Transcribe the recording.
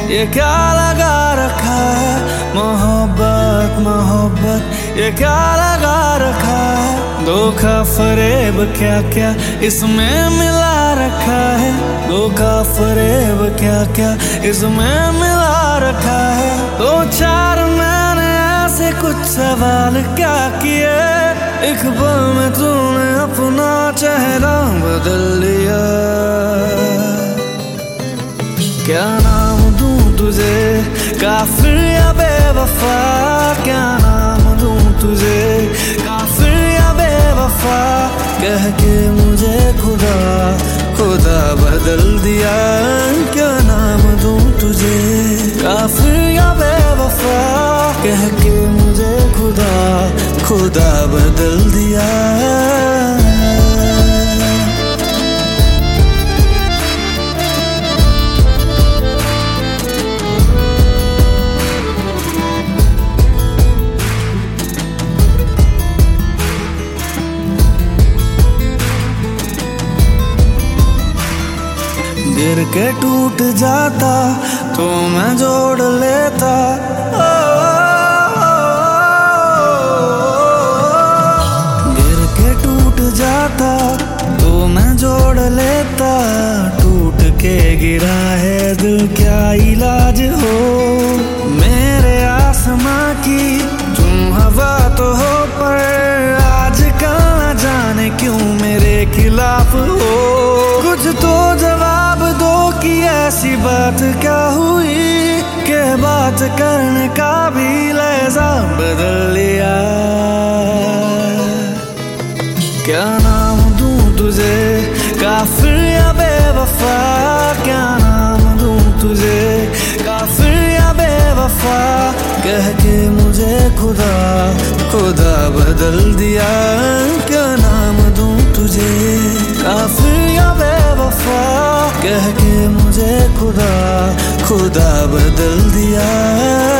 ये क्या लगा रखा है, मोहब्बत मोहब्बत ये क्या लगा रखा है। धोखा फरेब क्या क्या इसमें मिला रखा है, धोखा फरेब क्या क्या इसमें मिला रखा है। दो चार मैंने ऐसे कुछ सवाल क्या किए, एक पल में तूने अपना चेहरा बदल लिया। क्या नाम दूं तुझे, काफिर या बेवफा, क्या नाम दूं तुझे, काफिर या बेवफा। कह के मुझे खुदा खुदा बदल दिया। क्या नाम दूं तुझे, काफिर या बेवफा, कह के मुझे खुदा खुदा बदल दिया। गिर के टूट जाता तो मैं जोड़ लेता, गिर के टूट जाता तो मैं जोड़ लेता। टूट के गिरा है दिल क्या इलाज हो, मेरे आसमां की तुम हवा तो हो, पर आजकल न जाने क्यों मेरे खिलाफ हो। कुछ तो जवाब दो कि ऐसी बात क्या हुई कि बात करने का भी लहजा बदल लिया। क्या नाम दूं तुझे, काफिर या बेवफा, क्या नाम दूं तुझे, काफिर या बेवफा। कह के मुझे खुदा खुदा बदल दिया। क्या नाम दूं तुझे, काफिर या बेवफा, कह के मुझे खुदा खुदा बदल दिया।